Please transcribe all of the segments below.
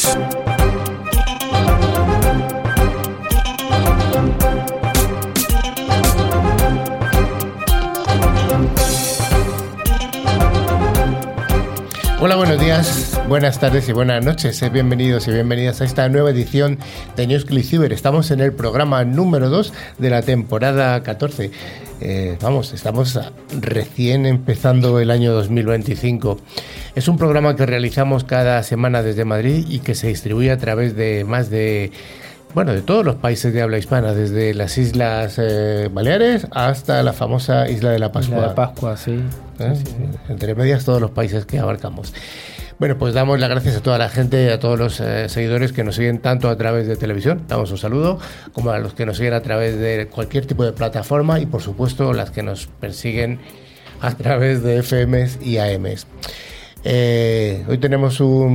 Hola, buenos días, buenas tardes y buenas noches. Bienvenidos y bienvenidas a esta nueva edición de News ClickCiber. Estamos en el programa número 2 de la temporada 14. Estamos recién empezando el año 2025. Es un programa que realizamos cada semana desde Madrid y que se distribuye a través de de todos los países de habla hispana, desde las Islas Baleares hasta la famosa Isla de la Pascua. Isla de la Pascua, sí. Sí. Entre medias todos los países que abarcamos. Bueno, pues damos las gracias a toda la gente, a todos los seguidores que nos siguen tanto a través de televisión, damos un saludo, como a los que nos siguen a través de cualquier tipo de plataforma y por supuesto las que nos persiguen a través de FMs y AMs. Hoy tenemos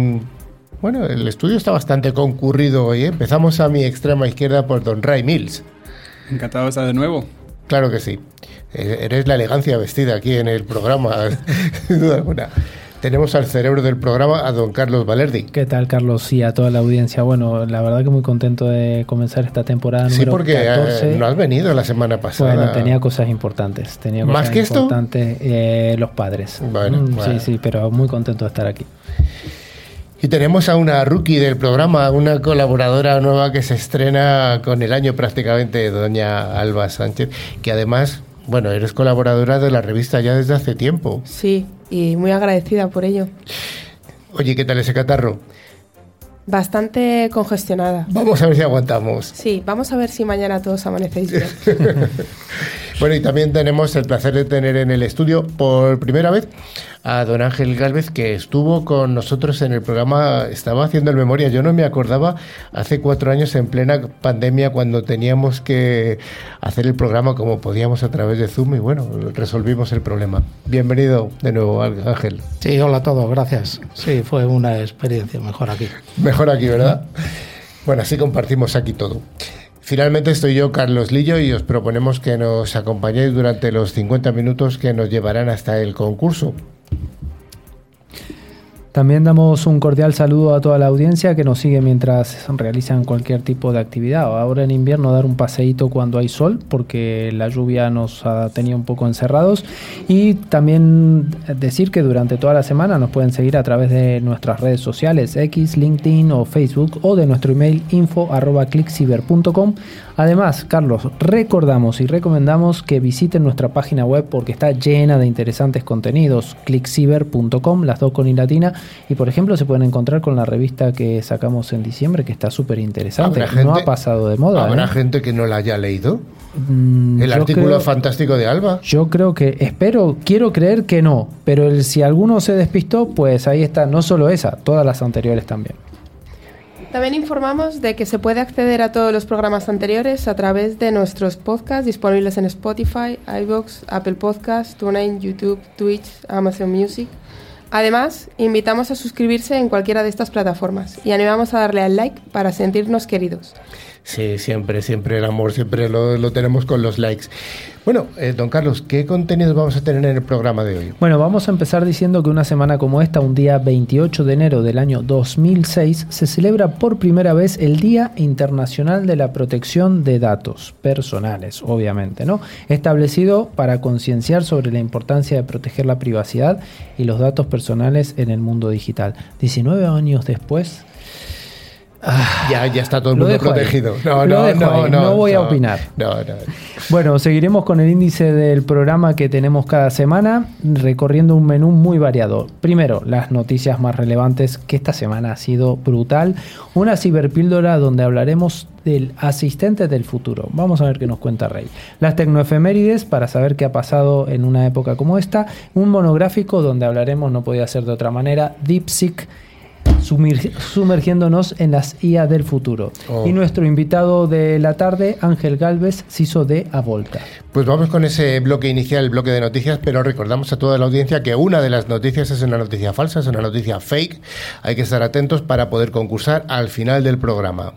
el estudio está bastante concurrido hoy, ¿eh? Empezamos a mi extrema izquierda por Don Ray Mills. Encantado de estar de nuevo. Claro que sí. Eres la elegancia vestida aquí en el programa, sin duda alguna. Tenemos al cerebro del programa, a don Carlos Valerdi. ¿Qué tal, Carlos? Y a toda la audiencia. Bueno, la verdad que muy contento de comenzar esta temporada número 14. Sí, porque no has venido la semana pasada. Bueno, tenía cosas importantes. ¿Más que esto? Los padres. Bueno. Sí, pero muy contento de estar aquí. Y tenemos a una rookie del programa, una colaboradora nueva que se estrena con el año prácticamente, doña Alba Sánchez, que además, eres colaboradora de la revista ya desde hace tiempo. Sí, y muy agradecida por ello. Oye, ¿qué tal ese catarro? Bastante congestionada. Vamos a ver si aguantamos. Sí, vamos a ver si mañana todos amanecéis bien. Bueno, y también tenemos el placer de tener en el estudio por primera vez a don Ángel Gálvez, que estuvo con nosotros en el programa, estaba haciendo el memoria, yo no me acordaba, hace 4 años en plena pandemia cuando teníamos que hacer el programa como podíamos a través de Zoom y resolvimos el problema. Bienvenido de nuevo, Ángel. Sí, hola a todos, gracias. Sí, fue una experiencia mejor aquí. Mejor aquí, ¿verdad? Bueno, así compartimos aquí todo. Finalmente estoy yo, Carlos Lillo, y os proponemos que nos acompañéis durante los 50 minutos que nos llevarán hasta el concurso. También damos un cordial saludo a toda la audiencia que nos sigue mientras realizan cualquier tipo de actividad. Ahora en invierno dar un paseíto cuando hay sol, porque la lluvia nos ha tenido un poco encerrados. Y también decir que durante toda la semana nos pueden seguir a través de nuestras redes sociales, X, LinkedIn o Facebook, o de nuestro email info@clickciber.com. Además, Carlos, recordamos y recomendamos que visiten nuestra página web porque está llena de interesantes contenidos, clickciber.com, las dos con i latina, y por ejemplo se pueden encontrar con la revista que sacamos en diciembre, que está súper interesante. No ha pasado de moda. ¿Habrá gente que no la haya leído? ¿El artículo fantástico de Alba? Yo creo que, quiero creer que no, pero si alguno se despistó, pues ahí está, no solo esa, todas las anteriores también. También informamos de que se puede acceder a todos los programas anteriores a través de nuestros podcasts disponibles en Spotify, iVoox, Apple Podcasts, TuneIn, YouTube, Twitch, Amazon Music. Además, invitamos a suscribirse en cualquiera de estas plataformas y animamos a darle al like para sentirnos queridos. Sí, siempre el amor, siempre lo tenemos con los likes. Bueno, don Carlos, ¿qué contenidos vamos a tener en el programa de hoy? Bueno, vamos a empezar diciendo que una semana como esta, un día 28 de enero del año 2006, se celebra por primera vez el Día Internacional de la Protección de Datos Personales, obviamente, ¿no? Establecido para concienciar sobre la importancia de proteger la privacidad y los datos personales en el mundo digital. 19 años después... Ya está todo el mundo protegido. No voy a opinar. No. Bueno, seguiremos con el índice del programa que tenemos cada semana, recorriendo un menú muy variado. Primero, las noticias más relevantes, que esta semana ha sido brutal. Una ciberpíldora donde hablaremos del asistente del futuro. Vamos a ver qué nos cuenta Rey. Las tecnoefemérides, para saber qué ha pasado en una época como esta. Un monográfico donde hablaremos, no podía ser de otra manera, DeepSeek, sumergiéndonos en las IA del futuro. Y nuestro invitado de la tarde, Ángel Gálvez, CISO de Avolta. Pues vamos con ese bloque inicial, el bloque de noticias, pero recordamos a toda la audiencia que una de las noticias es una noticia falsa, es una noticia fake. Hay que estar atentos para poder concursar al final del programa.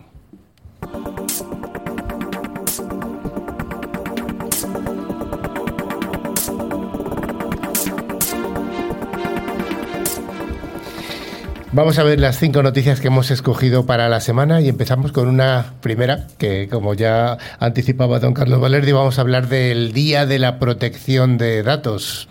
Vamos a ver las 5 noticias que hemos escogido para la semana y empezamos con una primera que, como ya anticipaba don Carlos Valerdi, vamos a hablar del Día de la Protección de Datos.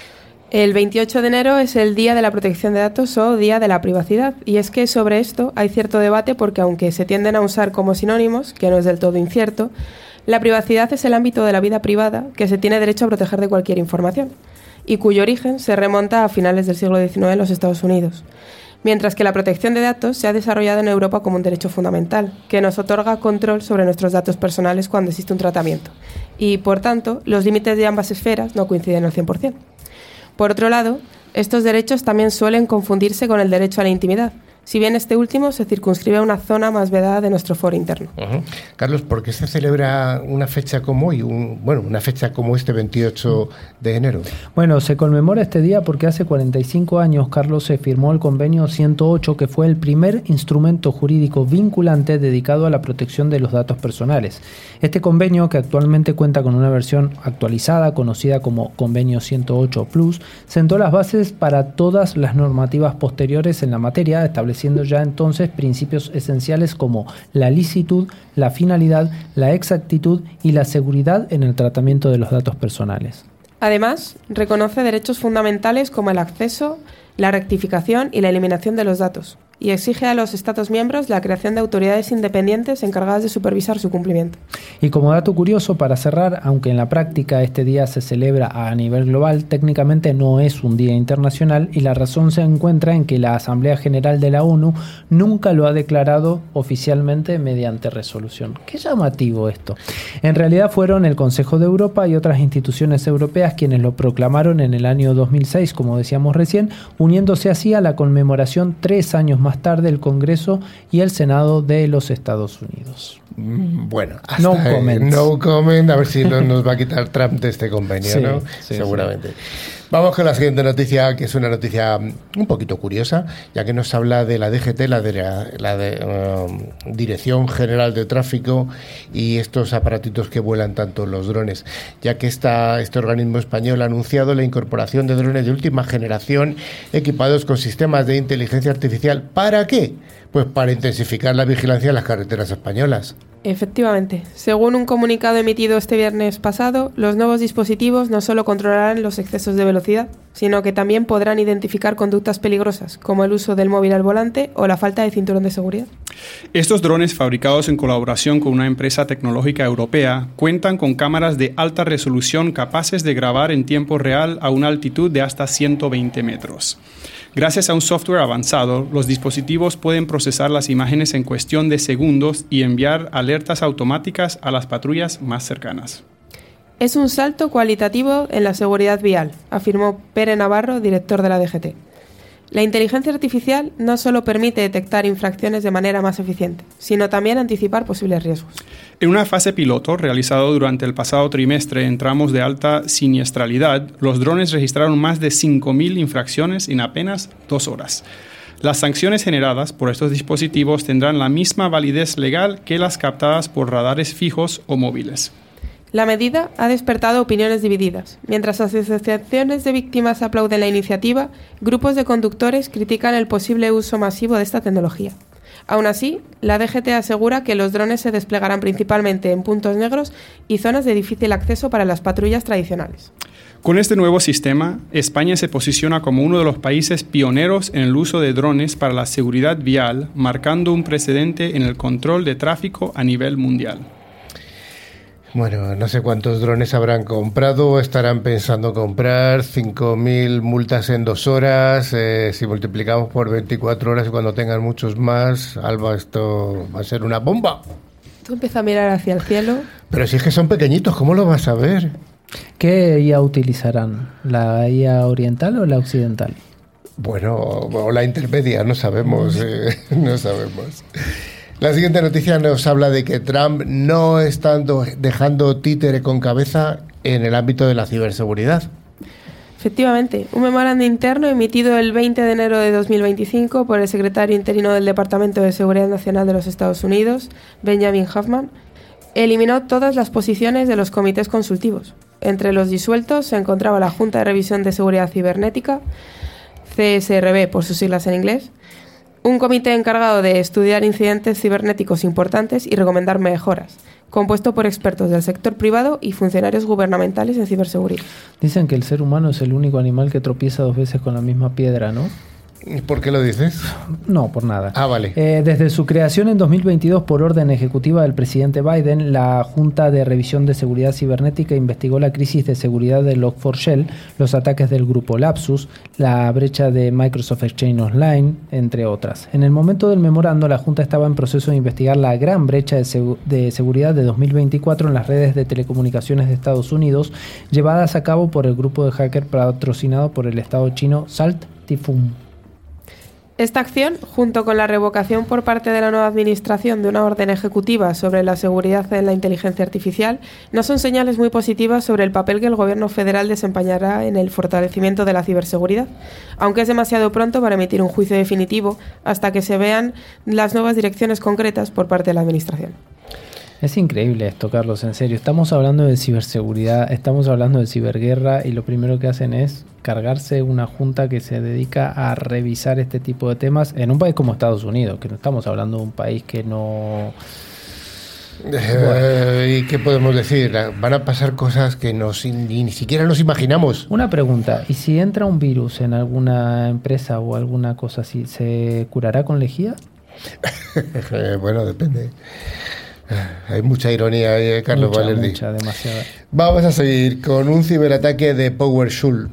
El 28 de enero es el Día de la Protección de Datos o Día de la Privacidad, y es que sobre esto hay cierto debate porque aunque se tienden a usar como sinónimos, que no es del todo incierto, la privacidad es el ámbito de la vida privada que se tiene derecho a proteger de cualquier información y cuyo origen se remonta a finales del siglo XIX en los Estados Unidos, mientras que la protección de datos se ha desarrollado en Europa como un derecho fundamental que nos otorga control sobre nuestros datos personales cuando existe un tratamiento y, por tanto, los límites de ambas esferas no coinciden al 100%. Por otro lado, estos derechos también suelen confundirse con el derecho a la intimidad, si bien este último se circunscribe a una zona más vedada de nuestro foro interno. Carlos, ¿por qué se celebra una fecha como hoy, una fecha como este 28 de enero? Bueno, se conmemora este día porque hace 45 años, Carlos, se firmó el Convenio 108, que fue el primer instrumento jurídico vinculante dedicado a la protección de los datos personales. Este convenio, que actualmente cuenta con una versión actualizada, conocida como Convenio 108 Plus, sentó las bases para todas las normativas posteriores en la materia, estableciendo ya entonces principios esenciales como la licitud, la finalidad, la exactitud y la seguridad en el tratamiento de los datos personales. Además, reconoce derechos fundamentales como el acceso, la rectificación y la eliminación de los datos, y exige a los Estados miembros la creación de autoridades independientes encargadas de supervisar su cumplimiento. Y como dato curioso, para cerrar, aunque en la práctica este día se celebra a nivel global, técnicamente no es un día internacional, y la razón se encuentra en que la Asamblea General de la ONU nunca lo ha declarado oficialmente mediante resolución. Qué llamativo esto. En realidad fueron el Consejo de Europa y otras instituciones europeas quienes lo proclamaron en el año 2006, como decíamos recién, uniéndose así a la conmemoración 3 años más tarde el Congreso y el Senado de los Estados Unidos. Bueno, hasta no comment. No comment, a ver si no nos va a quitar Trump de este convenio, sí, ¿no? Sí, seguramente. Sí. Vamos con la siguiente noticia, que es una noticia un poquito curiosa, ya que nos habla de la DGT, la Dirección General de Tráfico, y estos aparatitos que vuelan tanto los drones, ya que este organismo español ha anunciado la incorporación de drones de última generación equipados con sistemas de inteligencia artificial. ¿Para qué? Pues para intensificar la vigilancia en las carreteras españolas. Efectivamente. Según un comunicado emitido este viernes pasado, los nuevos dispositivos no solo controlarán los excesos de velocidad, sino que también podrán identificar conductas peligrosas, como el uso del móvil al volante o la falta de cinturón de seguridad. Estos drones, fabricados en colaboración con una empresa tecnológica europea, cuentan con cámaras de alta resolución capaces de grabar en tiempo real a una altitud de hasta 120 metros. Gracias a un software avanzado, los dispositivos pueden procesar las imágenes en cuestión de segundos y enviar alertas automáticas a las patrullas más cercanas. Es un salto cualitativo en la seguridad vial, afirmó Pere Navarro, director de la DGT. La inteligencia artificial no solo permite detectar infracciones de manera más eficiente, sino también anticipar posibles riesgos. En una fase piloto realizado durante el pasado trimestre en tramos de alta siniestralidad, los drones registraron más de 5.000 infracciones en apenas 2 horas. Las sanciones generadas por estos dispositivos tendrán la misma validez legal que las captadas por radares fijos o móviles. La medida ha despertado opiniones divididas. Mientras asociaciones de víctimas aplauden la iniciativa, grupos de conductores critican el posible uso masivo de esta tecnología. Aún así, la DGT asegura que los drones se desplegarán principalmente en puntos negros y zonas de difícil acceso para las patrullas tradicionales. Con este nuevo sistema, España se posiciona como uno de los países pioneros en el uso de drones para la seguridad vial, marcando un precedente en el control de tráfico a nivel mundial. Bueno, no sé cuántos drones habrán comprado, estarán pensando comprar 5.000 multas en 2 horas, si multiplicamos por 24 horas y cuando tengan muchos más, Alba, esto va a ser una bomba. Tú empiezas a mirar hacia el cielo. Pero si es que son pequeñitos, ¿cómo lo vas a ver? ¿Qué IA utilizarán? ¿La IA oriental o la occidental? Bueno, o la intermedia, no sabemos, no sabemos. La siguiente noticia nos habla de que Trump no está dejando títere con cabeza en el ámbito de la ciberseguridad. Efectivamente, un memorándum interno emitido el 20 de enero de 2025 por el secretario interino del Departamento de Seguridad Nacional de los Estados Unidos, Benjamin Hoffman, eliminó todas las posiciones de los comités consultivos. Entre los disueltos se encontraba la Junta de Revisión de Seguridad Cibernética, CSRB por sus siglas en inglés, Un comité encargado de estudiar incidentes cibernéticos importantes y recomendar mejoras, compuesto por expertos del sector privado y funcionarios gubernamentales en ciberseguridad. Dicen que el ser humano es el único animal que tropieza 2 veces con la misma piedra, ¿no? ¿Y por qué lo dices? No, por nada. Ah, vale. Desde su creación en 2022 por orden ejecutiva del presidente Biden, la Junta de Revisión de Seguridad Cibernética investigó la crisis de seguridad de Log4Shell, los ataques del grupo Lapsus, la brecha de Microsoft Exchange Online, entre otras. En el momento del memorando, la Junta estaba en proceso de investigar la gran brecha de seguridad de 2024 en las redes de telecomunicaciones de Estados Unidos, llevadas a cabo por el grupo de hackers patrocinado por el Estado chino Salt Typhoon. Esta acción, junto con la revocación por parte de la nueva administración de una orden ejecutiva sobre la seguridad en la inteligencia artificial, no son señales muy positivas sobre el papel que el gobierno federal desempeñará en el fortalecimiento de la ciberseguridad, aunque es demasiado pronto para emitir un juicio definitivo hasta que se vean las nuevas direcciones concretas por parte de la administración. Es increíble esto, Carlos, en serio. Estamos hablando de ciberseguridad, estamos hablando de ciberguerra y lo primero que hacen es cargarse una junta que se dedica a revisar este tipo de temas en un país como Estados Unidos, que no estamos hablando de un país que no... ¿Y qué podemos decir? Van a pasar cosas que ni siquiera nos imaginamos. Una pregunta, ¿y si entra un virus en alguna empresa o alguna cosa así, ¿se curará con lejía? Bueno, depende. Hay mucha ironía ahí, Carlos Valerdi. Mucha, demasiada. Vamos a seguir con un ciberataque de PowerSchool.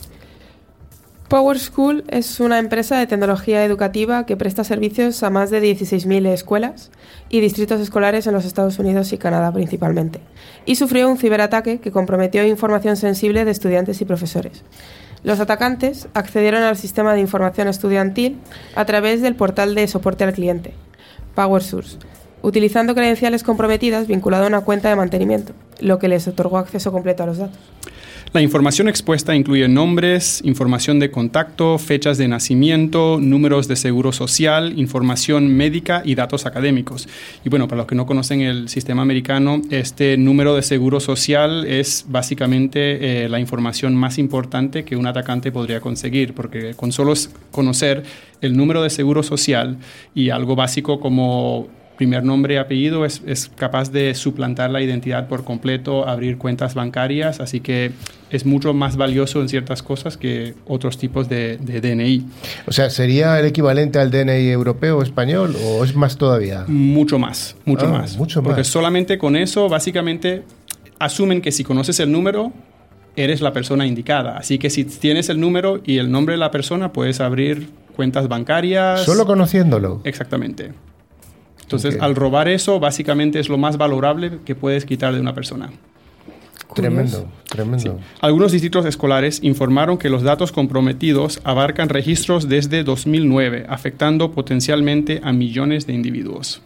PowerSchool es una empresa de tecnología educativa que presta servicios a más de 16.000 escuelas y distritos escolares en los Estados Unidos y Canadá principalmente, y sufrió un ciberataque que comprometió información sensible de estudiantes y profesores. Los atacantes accedieron al sistema de información estudiantil a través del portal de soporte al cliente, PowerSource, utilizando credenciales comprometidas vinculadas a una cuenta de mantenimiento, lo que les otorgó acceso completo a los datos. La información expuesta incluye nombres, información de contacto, fechas de nacimiento, números de seguro social, información médica y datos académicos. Y bueno, para los que no conocen el sistema americano, este número de seguro social es básicamente la información más importante que un atacante podría conseguir, porque con solo conocer el número de seguro social y algo básico como primer nombre y apellido es capaz de suplantar la identidad por completo, abrir cuentas bancarias, así que es mucho más valioso en ciertas cosas que otros tipos de DNI. O sea, ¿sería el equivalente al DNI europeo o español o es más todavía? Mucho más. Mucho Porque más. solamente con eso, básicamente, asumen que si conoces el número, eres la persona indicada. Así que si tienes el número y el nombre de la persona, puedes abrir cuentas bancarias. ¿Solo conociéndolo? Exactamente. Entonces, al robar eso, básicamente es lo más valorable que puedes quitar de una persona. Tremendo. Sí. Algunos distritos escolares informaron que los datos comprometidos abarcan registros desde 2009, afectando potencialmente a millones de individuos.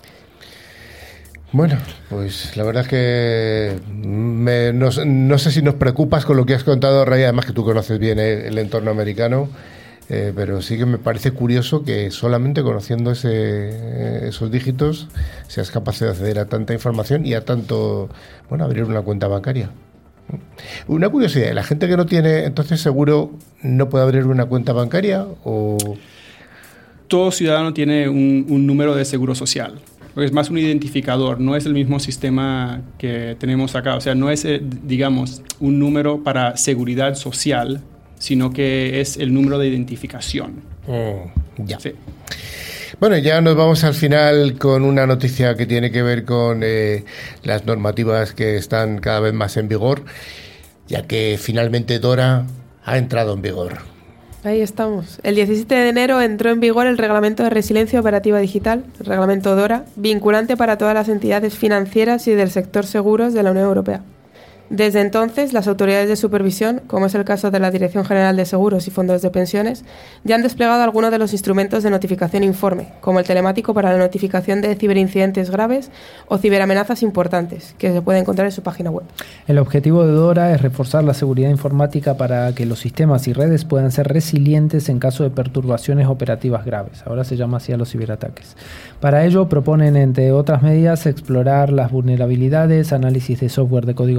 Bueno, pues la verdad es que no sé si nos preocupas con lo que has contado, Ray, además que tú conoces bien el entorno americano. Pero sí que me parece curioso que solamente conociendo esos dígitos seas capaz de acceder a tanta información y a tanto, abrir una cuenta bancaria. Una curiosidad, ¿la gente que no tiene entonces seguro no puede abrir una cuenta bancaria o...? Todo ciudadano tiene un número de seguro social. Es más un identificador, no es el mismo sistema que tenemos acá. O sea, no es, digamos, un número para seguridad social, sino que es el número de identificación. Ya. Sí. Bueno, ya nos vamos al final con una noticia que tiene que ver con las normativas que están cada vez más en vigor, ya que finalmente DORA ha entrado en vigor. Ahí estamos. El 17 de enero entró en vigor el Reglamento de Resiliencia Operativa Digital, el Reglamento DORA, vinculante para todas las entidades financieras y del sector seguros de la Unión Europea. Desde entonces, las autoridades de supervisión, como es el caso de la Dirección General de Seguros y Fondos de Pensiones, ya han desplegado algunos de los instrumentos de notificación informe, como el telemático para la notificación de ciberincidentes graves o ciberamenazas importantes, que se puede encontrar en su página web. El objetivo de DORA es reforzar la seguridad informática para que los sistemas y redes puedan ser resilientes en caso de perturbaciones operativas graves. Ahora se llama así a los ciberataques. Para ello proponen, entre otras medidas, explorar las vulnerabilidades, análisis de software de código abierto,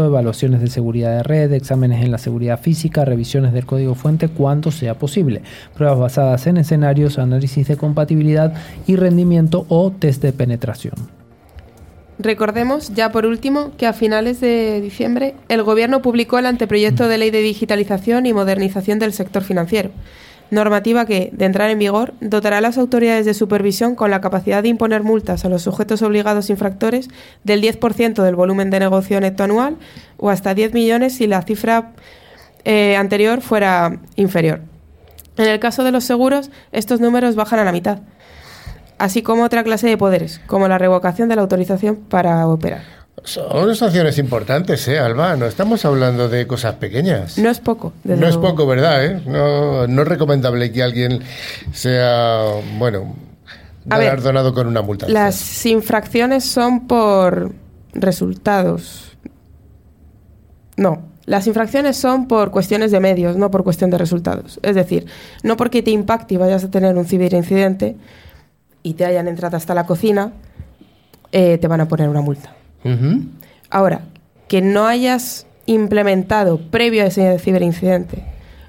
proceso, evaluaciones de seguridad de red, exámenes en la seguridad física, revisiones del código fuente cuando sea posible, pruebas basadas en escenarios, análisis de compatibilidad y rendimiento o test de penetración. Recordemos, ya por último, que a finales de diciembre el Gobierno publicó el anteproyecto de ley de digitalización y modernización del sector financiero, normativa que, de entrar en vigor, dotará a las autoridades de supervisión con la capacidad de imponer multas a los sujetos obligados infractores del 10% del volumen de negocio neto anual o hasta 10 millones si la cifra anterior fuera inferior. En el caso de los seguros, estos números bajan a la mitad, así como otra clase de poderes, como la revocación de la autorización para operar. Son sanciones importantes, Alba. No estamos hablando de cosas pequeñas. No es poco. No es poco, ¿verdad? No es recomendable que alguien sea, galardonado con una multa. Las infracciones son por resultados. No, las infracciones son por cuestiones de medios, no por cuestión de resultados. Es decir, no porque te impacte y vayas a tener un ciberincidente y te hayan entrado hasta la cocina, te van a poner una multa. Uh-huh. Ahora, que no hayas implementado previo a ese ciberincidente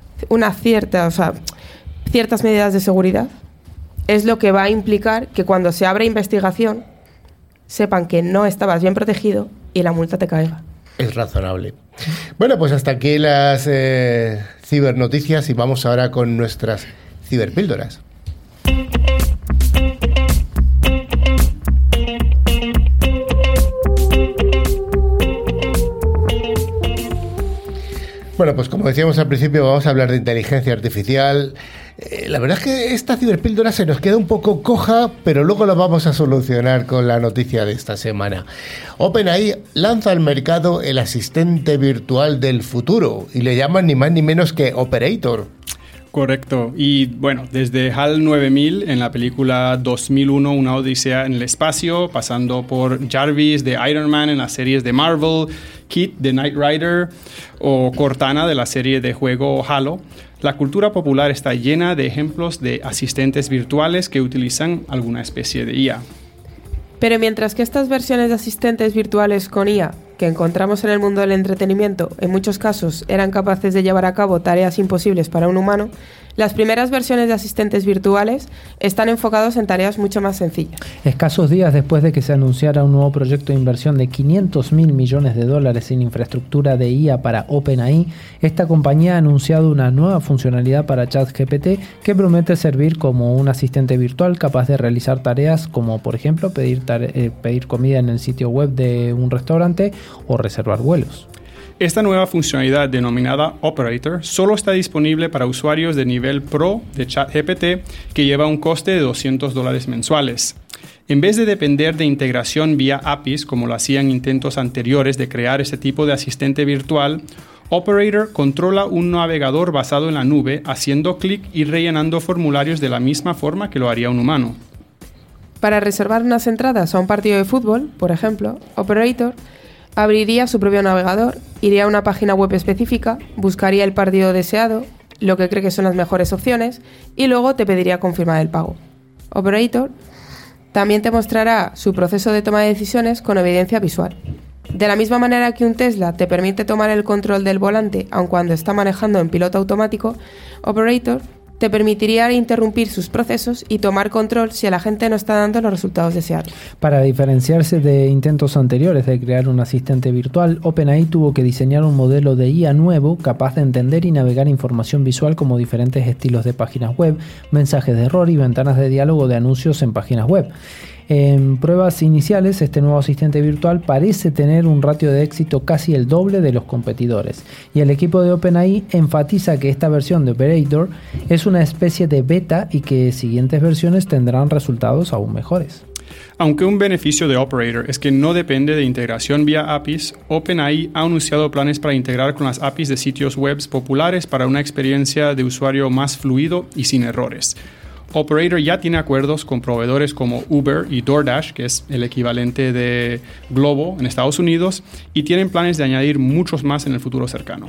ciertas medidas de seguridad es lo que va a implicar que cuando se abra investigación sepan que no estabas bien protegido y la multa te caiga. Es razonable. Bueno, pues hasta aquí las cibernoticias y vamos ahora con nuestras ciberpíldoras. Bueno, pues como decíamos al principio, vamos a hablar de inteligencia artificial. La verdad es que esta ciberpíldora se nos queda un poco coja, pero luego lo vamos a solucionar con la noticia de esta semana. OpenAI lanza al mercado el asistente virtual del futuro y le llaman ni más ni menos que Operator. Correcto. Y bueno, desde HAL 9000 en la película 2001, Una Odisea en el Espacio, pasando por Jarvis de Iron Man en las series de Marvel, Kit de Knight Rider o Cortana de la serie de juego Halo, la cultura popular está llena de ejemplos de asistentes virtuales que utilizan alguna especie de IA. Pero mientras que estas versiones de asistentes virtuales con IA que encontramos en el mundo del entretenimiento en muchos casos eran capaces de llevar a cabo tareas imposibles para un humano, las primeras versiones de asistentes virtuales están enfocados en tareas mucho más sencillas. Escasos días después de que se anunciara un nuevo proyecto de inversión de $500.000 millones en infraestructura de IA para OpenAI, esta compañía ha anunciado una nueva funcionalidad para ChatGPT que promete servir como un asistente virtual capaz de realizar tareas como, por ejemplo, pedir comida en el sitio web de un restaurante o reservar vuelos. Esta nueva funcionalidad denominada Operator solo está disponible para usuarios de nivel Pro de ChatGPT, que lleva un coste de $200 mensuales. En vez de depender de integración vía APIs, como lo hacían intentos anteriores de crear este tipo de asistente virtual, Operator controla un navegador basado en la nube, haciendo clic y rellenando formularios de la misma forma que lo haría un humano. Para reservar unas entradas a un partido de fútbol, por ejemplo, Operator abriría su propio navegador, iría a una página web específica, buscaría el partido deseado, lo que cree que son las mejores opciones, y luego te pediría confirmar el pago. Operator también te mostrará su proceso de toma de decisiones con evidencia visual. De la misma manera que un Tesla te permite tomar el control del volante aun cuando está manejando en piloto automático, Operator te permitiría interrumpir sus procesos y tomar control si la gente no está dando los resultados deseados. Para diferenciarse de intentos anteriores de crear un asistente virtual, OpenAI tuvo que diseñar un modelo de IA nuevo capaz de entender y navegar información visual como diferentes estilos de páginas web, mensajes de error y ventanas de diálogo de anuncios en páginas web. En pruebas iniciales, este nuevo asistente virtual parece tener un ratio de éxito casi el doble de los competidores, y el equipo de OpenAI enfatiza que esta versión de Operator es una especie de beta y que siguientes versiones tendrán resultados aún mejores. Aunque un beneficio de Operator es que no depende de integración vía APIs, OpenAI ha anunciado planes para integrar con las APIs de sitios web populares para una experiencia de usuario más fluido y sin errores. Operator ya tiene acuerdos con proveedores como Uber y DoorDash, que es el equivalente de Globo en Estados Unidos, y tienen planes de añadir muchos más en el futuro cercano.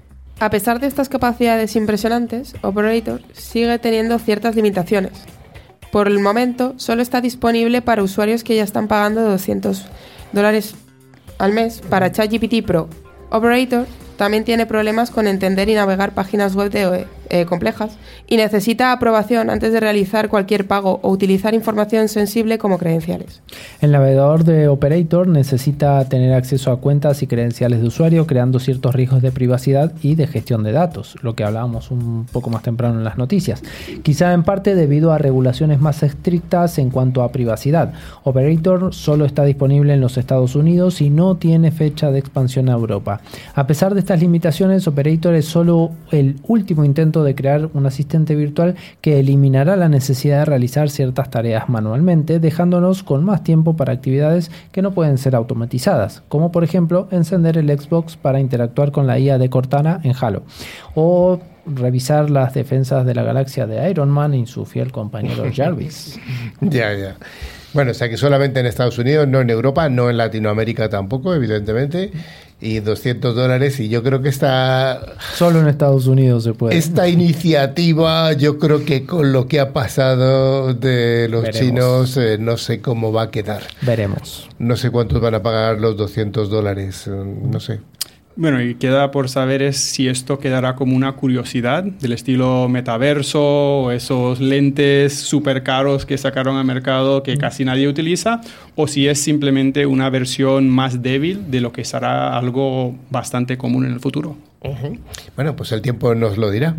A pesar de estas capacidades impresionantes, Operator sigue teniendo ciertas limitaciones. Por el momento, solo está disponible para usuarios que ya están pagando $200 al mes para ChatGPT Pro, Operator también tiene problemas con entender y navegar páginas web complejas y necesita aprobación antes de realizar cualquier pago o utilizar información sensible como credenciales. El navegador de Operator necesita tener acceso a cuentas y credenciales de usuario, creando ciertos riesgos de privacidad y de gestión de datos, lo que hablábamos un poco más temprano en las noticias. Quizá en parte debido a regulaciones más estrictas en cuanto a privacidad. Operator solo está disponible en los Estados Unidos y no tiene fecha de expansión a Europa. A pesar de estas limitaciones, Operator es solo el último intento de crear un asistente virtual que eliminará la necesidad de realizar ciertas tareas manualmente, dejándonos con más tiempo para actividades que no pueden ser automatizadas, como por ejemplo encender el Xbox para interactuar con la IA de Cortana en Halo, o revisar las defensas de la galaxia de Iron Man y su fiel compañero Jarvis. Ya. Bueno, o sea que solamente en Estados Unidos, no en Europa, no en Latinoamérica tampoco, evidentemente. Y $200, y yo creo que solo en Estados Unidos se puede. Esta iniciativa, yo creo que con lo que ha pasado de los chinos, no sé cómo va a quedar. Veremos. No sé cuántos van a pagar los $200, no sé. Bueno, y queda por saber si esto quedará como una curiosidad del estilo metaverso o esos lentes súper caros que sacaron al mercado que casi nadie utiliza, o si es simplemente una versión más débil de lo que será algo bastante común en el futuro. Uh-huh. Bueno, pues el tiempo nos lo dirá.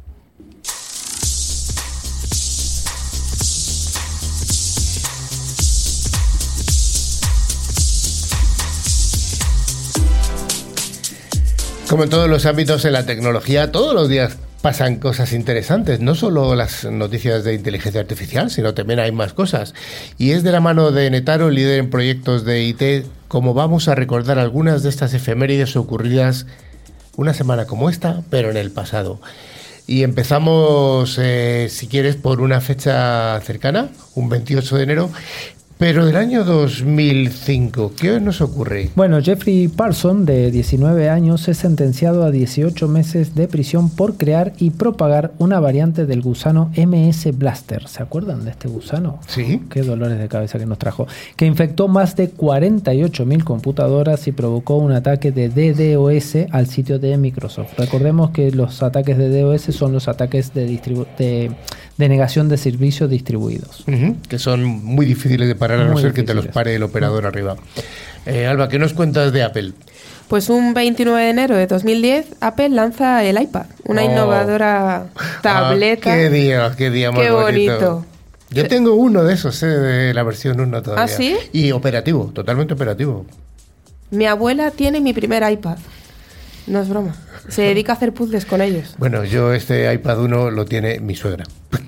Como en todos los ámbitos en la tecnología, todos los días pasan cosas interesantes, no solo las noticias de inteligencia artificial, sino también hay más cosas. Y es de la mano de Netaro, líder en proyectos de IT, como vamos a recordar algunas de estas efemérides ocurridas una semana como esta, pero en el pasado. Y empezamos, si quieres, por una fecha cercana, un 28 de enero, pero del año 2005, ¿qué nos ocurre? Bueno, Jeffrey Parsons, de 19 años, es sentenciado a 18 meses de prisión por crear y propagar una variante del gusano MS Blaster. ¿Se acuerdan de este gusano? Sí. Qué dolores de cabeza que nos trajo. Que infectó más de 48.000 computadoras y provocó un ataque de DDoS al sitio de Microsoft. Recordemos que los ataques de DDoS son los ataques de negación de servicios distribuidos. Uh-huh. Que son muy difíciles de parar, a no ser que te los pare el operador arriba. Alba, ¿qué nos cuentas de Apple? Pues un 29 de enero de 2010, Apple lanza el iPad, una innovadora tableta. ¡Qué día más qué bonito! Yo tengo uno de esos, de la versión 1 todavía. ¿Ah, sí? Y operativo, totalmente operativo. Mi abuela tiene mi primer iPad. No es broma. Se dedica a hacer puzzles con ellos. Bueno, este iPad 1 lo tiene mi suegra.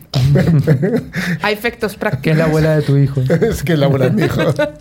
A efectos prácticos. Que es la abuela de tu hijo. Es que es la abuela de mi hijo.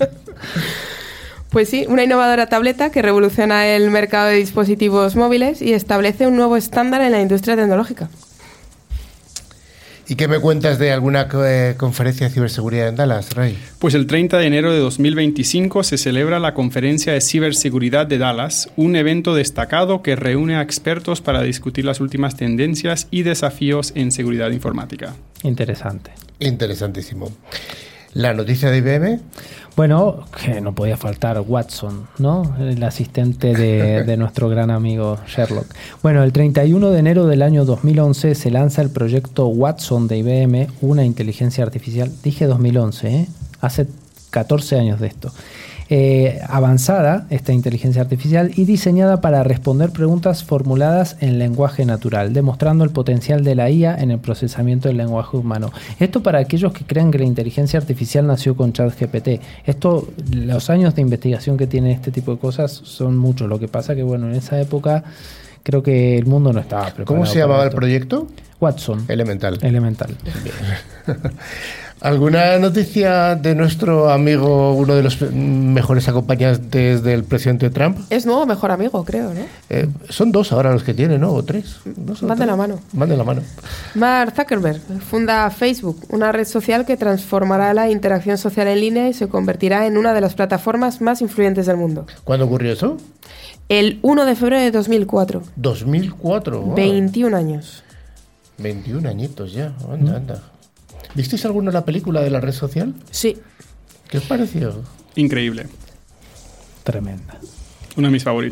Pues sí, una innovadora tableta que revoluciona el mercado de dispositivos móviles y establece un nuevo estándar en la industria tecnológica. ¿Y qué me cuentas de alguna conferencia de ciberseguridad en Dallas, Ray? Pues el 30 de enero de 2025 se celebra la Conferencia de Ciberseguridad de Dallas, un evento destacado que reúne a expertos para discutir las últimas tendencias y desafíos en seguridad informática. Interesante. Interesantísimo. ¿La noticia de IBM? Bueno, que no podía faltar Watson, ¿no? El asistente de nuestro gran amigo Sherlock. Bueno, el 31 de enero del año 2011 se lanza el proyecto Watson de IBM, una inteligencia artificial. Dije 2011, hace 14 años de esto. Avanzada, esta inteligencia artificial, y diseñada para responder preguntas formuladas en lenguaje natural, demostrando el potencial de la IA en el procesamiento del lenguaje humano. Esto para aquellos que crean que la inteligencia artificial nació con ChatGPT. Los años de investigación que tiene este tipo de cosas son muchos. Lo que pasa que, bueno, en esa época creo que el mundo no estaba preparado. ¿Cómo se llamaba el proyecto? Watson. Elemental. ¿Alguna noticia de nuestro amigo, uno de los mejores acompañantes del presidente Trump? Es nuevo mejor amigo, creo, ¿no? Son 2 ahora los que tiene, ¿no? ¿O 3? Van de la mano. Mark Zuckerberg funda Facebook, una red social que transformará la interacción social en línea y se convertirá en una de las plataformas más influyentes del mundo. ¿Cuándo ocurrió eso? El 1 de febrero de 2004. 2004. Wow. 21 años. 21 añitos ya. Anda. ¿Visteis alguna de la película de la red social? Sí. ¿Qué os pareció? Increíble. Tremenda. Una de mis favoritas.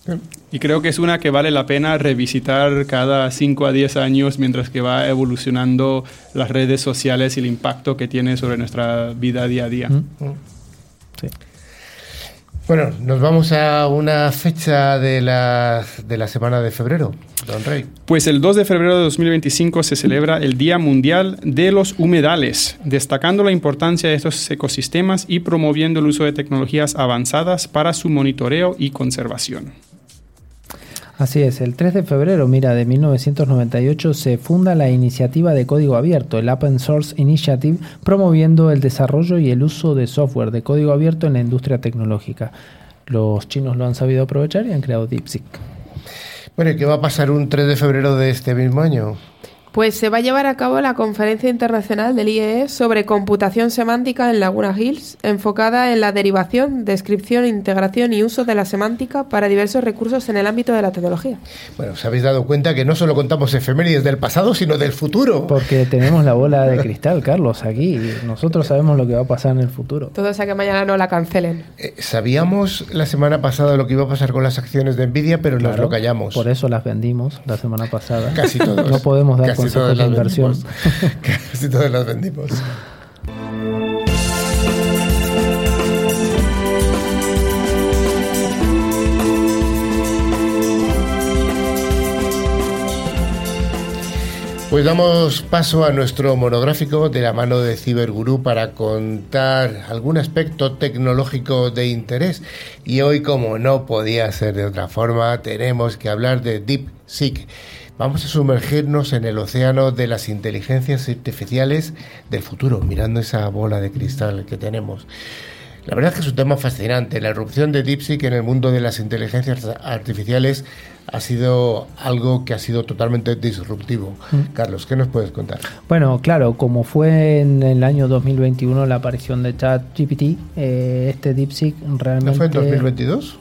Y creo que es una que vale la pena revisitar cada 5 a 10 años mientras que va evolucionando las redes sociales y el impacto que tiene sobre nuestra vida día a día. Sí. Bueno, nos vamos a una fecha de la semana de febrero, don Rey. Pues el 2 de febrero de 2025 se celebra el Día Mundial de los Humedales, destacando la importancia de estos ecosistemas y promoviendo el uso de tecnologías avanzadas para su monitoreo y conservación. Así es, el 3 de febrero, de 1998 se funda la iniciativa de código abierto, el Open Source Initiative, promoviendo el desarrollo y el uso de software de código abierto en la industria tecnológica. Los chinos lo han sabido aprovechar y han creado DeepSeek. Bueno, ¿y qué va a pasar un 3 de febrero de este mismo año? Pues se va a llevar a cabo la Conferencia Internacional del IEE sobre computación semántica en Laguna Hills, enfocada en la derivación, descripción, integración y uso de la semántica para diversos recursos en el ámbito de la tecnología. Bueno, os habéis dado cuenta que no solo contamos efemérides del pasado, sino del futuro. Porque tenemos la bola de cristal, Carlos, aquí. Nosotros sabemos lo que va a pasar en el futuro. Todo sea que mañana no la cancelen. Sabíamos la semana pasada lo que iba a pasar con las acciones de Nvidia, pero nos lo callamos. Por eso las vendimos la semana pasada. Casi todos. No podemos dar consejos de inversión. Casi todas las vendimos. Pues damos paso a nuestro monográfico de la mano de Cibergurú para contar algún aspecto tecnológico de interés. Y hoy, como no podía ser de otra forma, tenemos que hablar de DeepSeek. Vamos a sumergirnos en el océano de las inteligencias artificiales del futuro, mirando esa bola de cristal que tenemos. La verdad es que es un tema fascinante. La irrupción de DeepSeek en el mundo de las inteligencias artificiales ha sido algo que ha sido totalmente disruptivo. Carlos, ¿qué nos puedes contar? Bueno, claro, como fue en el año 2021 la aparición de ChatGPT, este DeepSeek realmente... ¿No fue en 2022?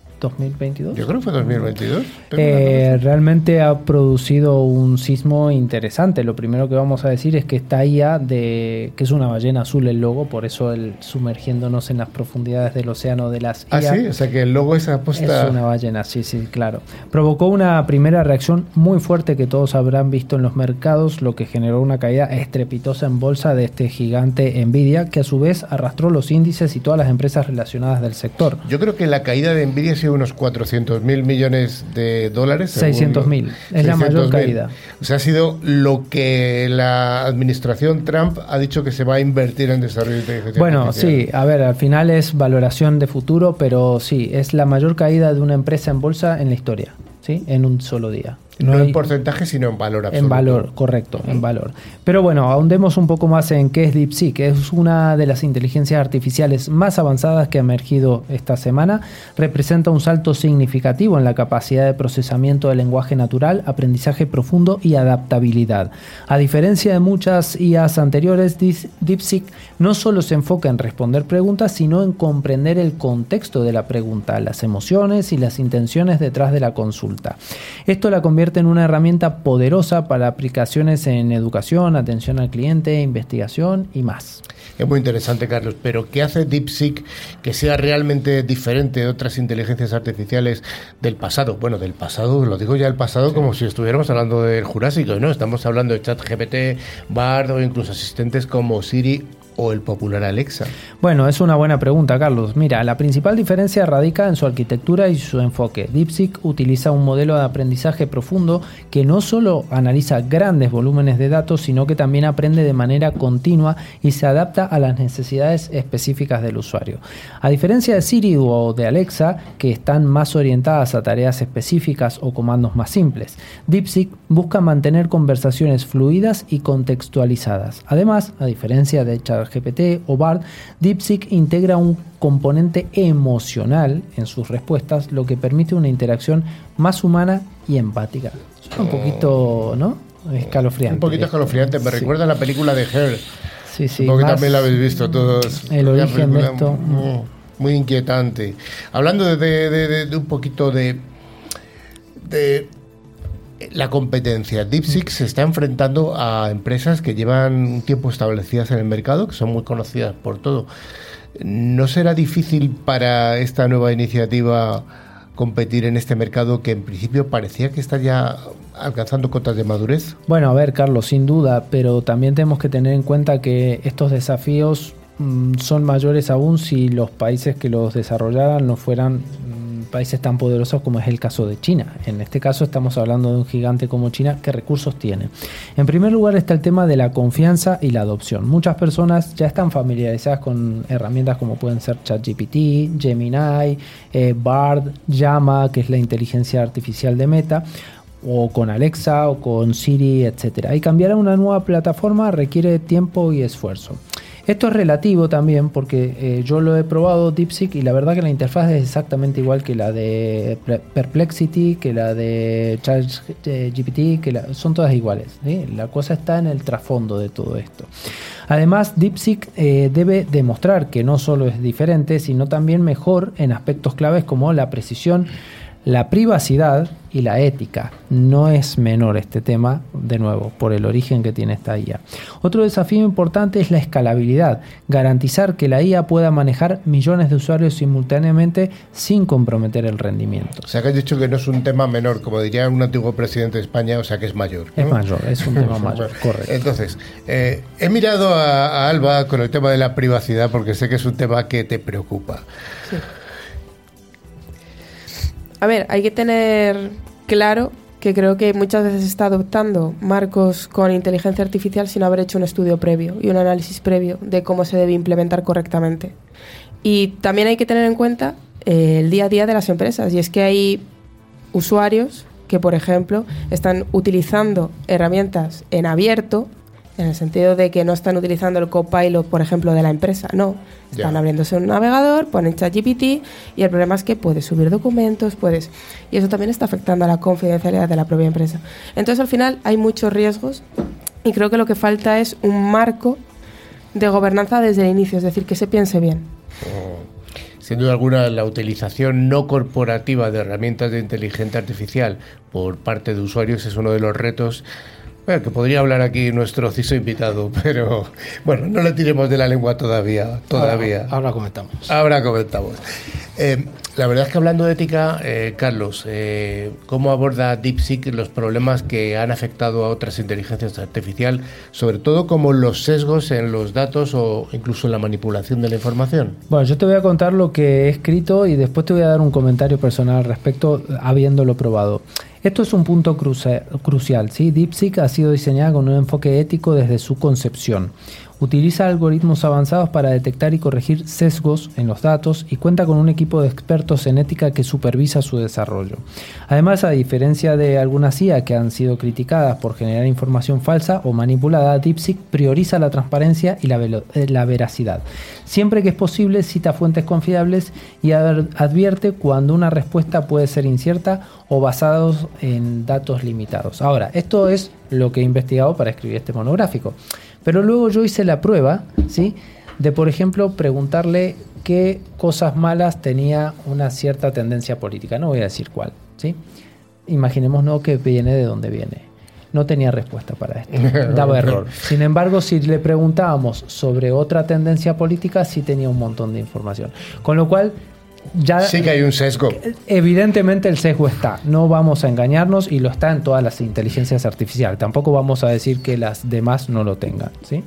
2022. Yo creo que fue 2022. Realmente ha producido un sismo interesante. Lo primero que vamos a decir es que esta IA, que es una ballena azul el logo, por eso el sumergiéndonos en las profundidades del océano de las IA. Ah, sí, o sea que el logo es aposta. Es una ballena, sí, claro. Provocó una primera reacción muy fuerte que todos habrán visto en los mercados, lo que generó una caída estrepitosa en bolsa de este gigante Nvidia, que a su vez arrastró los índices y todas las empresas relacionadas del sector. Yo creo que la caída de Nvidia ha sido unos 400.000 millones de dólares. 600.000. Es la mayor caída. O sea, ha sido lo que la administración Trump ha dicho que se va a invertir en desarrollo de inteligencia artificial. Bueno, sí, a ver, al final es valoración de futuro, pero sí, es la mayor caída de una empresa en bolsa en la historia, ¿sí? En un solo día. No en porcentaje, sino en valor absoluto. En valor, correcto, en valor. Pero bueno, ahondemos un poco más en qué es DeepSeek. Es una de las inteligencias artificiales más avanzadas que ha emergido esta semana. Representa un salto significativo en la capacidad de procesamiento del lenguaje natural, aprendizaje profundo y adaptabilidad. A diferencia de muchas IAs anteriores, DeepSeek no solo se enfoca en responder preguntas, sino en comprender el contexto de la pregunta, las emociones y las intenciones detrás de la consulta. Esto la convierte en una herramienta poderosa para aplicaciones en educación, atención al cliente, investigación y más. Es muy interesante, Carlos, pero ¿qué hace DeepSeek que sea realmente diferente de otras inteligencias artificiales del pasado? Bueno, del pasado, lo digo ya el pasado, sí, como si estuviéramos hablando del Jurásico, ¿no? Estamos hablando de ChatGPT, Bard o incluso asistentes como Siri o el popular Alexa. Bueno, es una buena pregunta, Carlos. Mira, la principal diferencia radica en su arquitectura y su enfoque. DeepSeek utiliza un modelo de aprendizaje profundo que no solo analiza grandes volúmenes de datos, sino que también aprende de manera continua y se adapta a las necesidades específicas del usuario. A diferencia de Siri o de Alexa, que están más orientadas a tareas específicas o comandos más simples, DeepSeek busca mantener conversaciones fluidas y contextualizadas. Además, a diferencia de ChatGPT o Bard, DeepSeek integra un componente emocional en sus respuestas, lo que permite una interacción más humana y empática. Es un poquito, ¿no? Escalofriante. Un poquito escalofriante. Me recuerda a la película de Her. Sí. Porque también la habéis visto todos. El origen de esto. Muy inquietante. Hablando de un poquito de la competencia, DeepSeek se está enfrentando a empresas que llevan un tiempo establecidas en el mercado, que son muy conocidas por todo. ¿No será difícil para esta nueva iniciativa competir en este mercado que en principio parecía que está ya alcanzando cotas de madurez? Bueno, a ver, Carlos, sin duda, pero también tenemos que tener en cuenta que estos desafíos son mayores aún si los países que los desarrollaran no fueran países tan poderosos como es el caso de China. En este caso estamos hablando de un gigante como China. ¿Qué recursos tiene? En primer lugar está el tema de la confianza y la adopción. Muchas personas ya están familiarizadas con herramientas como pueden ser ChatGPT, Gemini, Bard, Llama, que es la inteligencia artificial de Meta, o con Alexa o con Siri, etcétera. Y cambiar a una nueva plataforma requiere tiempo y esfuerzo. Esto es relativo también porque yo lo he probado DeepSeek y la verdad que la interfaz es exactamente igual que la de Perplexity, que la de ChatGPT, son todas iguales, ¿sí? La cosa está en el trasfondo de todo esto. Además, DeepSeek debe demostrar que no solo es diferente, sino también mejor en aspectos claves como la precisión, la privacidad y la ética. No es menor este tema, de nuevo, por el origen que tiene esta IA. Otro desafío importante es la escalabilidad, garantizar que la IA pueda manejar millones de usuarios simultáneamente sin comprometer el rendimiento. O sea que has dicho que no es un tema menor, como diría un antiguo presidente de España, o sea que es mayor, ¿no? Es mayor, es un tema mayor, correcto. Entonces, he mirado a Alba con el tema de la privacidad porque sé que es un tema que te preocupa. Sí. A ver, hay que tener claro que creo que muchas veces se está adoptando marcos con inteligencia artificial sin haber hecho un estudio previo y un análisis previo de cómo se debe implementar correctamente. Y también hay que tener en cuenta el día a día de las empresas, y es que hay usuarios que, por ejemplo, están utilizando herramientas en abierto, en el sentido de que no están utilizando el Copilot, por ejemplo, de la empresa, no. Están abriéndose un navegador, ponen ChatGPT y el problema es que puedes subir documentos, y eso también está afectando a la confidencialidad de la propia empresa. Entonces, al final, hay muchos riesgos y creo que lo que falta es un marco de gobernanza desde el inicio, es decir, que se piense bien. Sin duda alguna, la utilización no corporativa de herramientas de inteligencia artificial por parte de usuarios es uno de los retos. Bueno, que podría hablar aquí nuestro CISO invitado, pero bueno, no le tiremos de la lengua todavía. Ahora comentamos. La verdad es que hablando de ética, Carlos, ¿cómo aborda DeepSeek los problemas que han afectado a otras inteligencias artificiales, sobre todo como los sesgos en los datos o incluso en la manipulación de la información? Bueno, yo te voy a contar lo que he escrito y después te voy a dar un comentario personal al respecto, habiéndolo probado. Esto es un punto crucial, ¿sí? DeepSeek ha sido diseñada con un enfoque ético desde su concepción. Utiliza algoritmos avanzados para detectar y corregir sesgos en los datos y cuenta con un equipo de expertos en ética que supervisa su desarrollo. Además, a diferencia de algunas IA que han sido criticadas por generar información falsa o manipulada, DeepSeek prioriza la transparencia y la veracidad. Siempre que es posible, cita fuentes confiables y advierte cuando una respuesta puede ser incierta o basados en datos limitados. Ahora, esto es lo que he investigado para escribir este monográfico. Pero luego yo hice la prueba, ¿sí?, de, por ejemplo, preguntarle qué cosas malas tenía una cierta tendencia política. No voy a decir cuál, ¿sí? Imaginémonos que viene de donde viene. No tenía respuesta para esto. Daba error. Sin embargo, si le preguntábamos sobre otra tendencia política, sí tenía un montón de información. Con lo cual, ya sí que hay un sesgo. Evidentemente el sesgo está. No vamos a engañarnos y lo está en todas las inteligencias artificiales. Tampoco vamos a decir que las demás no lo tengan, ¿sí?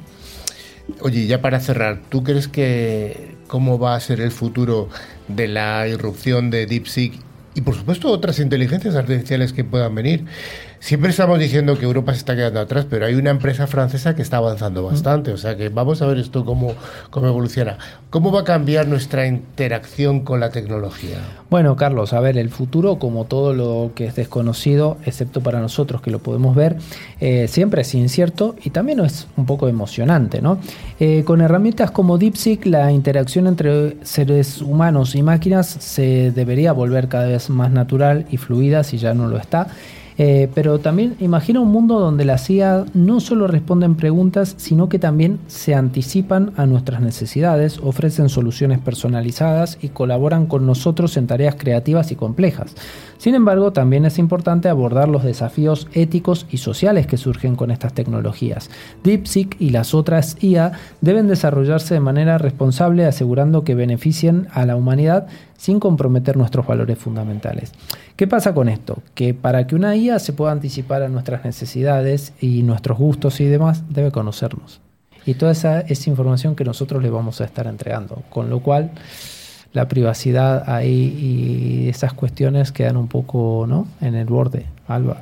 Oye, ya para cerrar, ¿tú crees que cómo va a ser el futuro de la irrupción de DeepSeek y por supuesto otras inteligencias artificiales que puedan venir? Siempre estamos diciendo que Europa se está quedando atrás, pero hay una empresa francesa que está avanzando bastante, o sea que vamos a ver esto cómo evoluciona. ¿Cómo va a cambiar nuestra interacción con la tecnología? Bueno, Carlos, a ver, el futuro, como todo lo que es desconocido, excepto para nosotros que lo podemos ver, siempre es incierto y también es un poco emocionante, ¿no? Con herramientas como DeepSeek, la interacción entre seres humanos y máquinas se debería volver cada vez más natural y fluida, si ya no lo está. Pero también imagina un mundo donde las IA no solo responden preguntas, sino que también se anticipan a nuestras necesidades, ofrecen soluciones personalizadas y colaboran con nosotros en tareas creativas y complejas. Sin embargo, también es importante abordar los desafíos éticos y sociales que surgen con estas tecnologías. DeepSeek y las otras IA deben desarrollarse de manera responsable, asegurando que beneficien a la humanidad sin comprometer nuestros valores fundamentales. ¿Qué pasa con esto? Que para que una IA se pueda anticipar a nuestras necesidades y nuestros gustos y demás, debe conocernos. Y toda esa es información que nosotros le vamos a estar entregando, con lo cual la privacidad ahí y esas cuestiones quedan un poco, ¿no?, en el borde. Alba.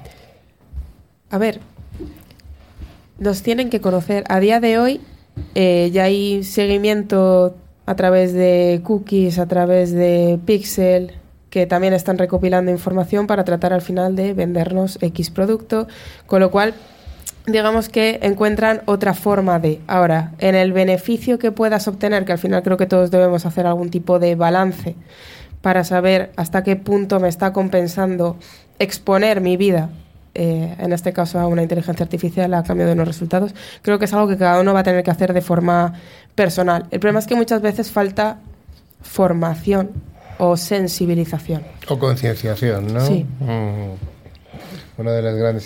A ver, nos tienen que conocer. A día de hoy ya hay seguimiento a través de cookies, a través de Pixel, que también están recopilando información para tratar al final de vendernos X producto, con lo cual digamos que encuentran otra forma de. Ahora, en el beneficio que puedas obtener, que al final creo que todos debemos hacer algún tipo de balance para saber hasta qué punto me está compensando exponer mi vida, en este caso a una inteligencia artificial a cambio de unos resultados, creo que es algo que cada uno va a tener que hacer de forma personal. El problema es que muchas veces falta formación o sensibilización. O concienciación, ¿no? Sí. Una de las grandes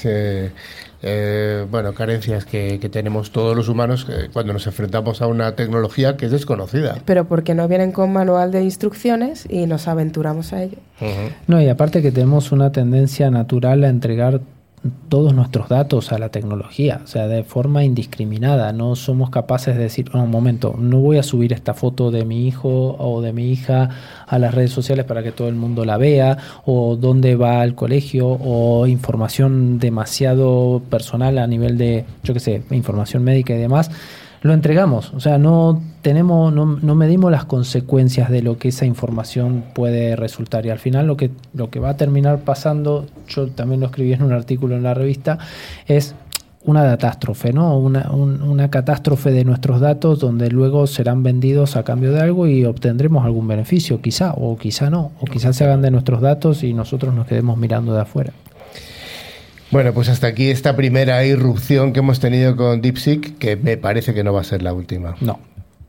carencias que tenemos todos los humanos cuando nos enfrentamos a una tecnología que es desconocida. Pero porque no vienen con manual de instrucciones y nos aventuramos a ello. No, y aparte que tenemos una tendencia natural a entregar todos nuestros datos a la tecnología, o sea, de forma indiscriminada. No somos capaces de decir, un momento, no voy a subir esta foto de mi hijo o de mi hija a las redes sociales para que todo el mundo la vea, o dónde va al colegio, o información demasiado personal a nivel de, yo qué sé, información médica y demás. Lo entregamos, o sea, no medimos las consecuencias de lo que esa información puede resultar, y al final lo que va a terminar pasando, yo también lo escribí en un artículo en la revista, es una catástrofe, ¿no? Una catástrofe de nuestros datos, donde luego serán vendidos a cambio de algo y obtendremos algún beneficio, quizá, o quizá no, o quizás se hagan de nuestros datos y nosotros nos quedemos mirando de afuera. Bueno, pues hasta aquí esta primera irrupción que hemos tenido con DeepSeek, que me parece que no va a ser la última. No.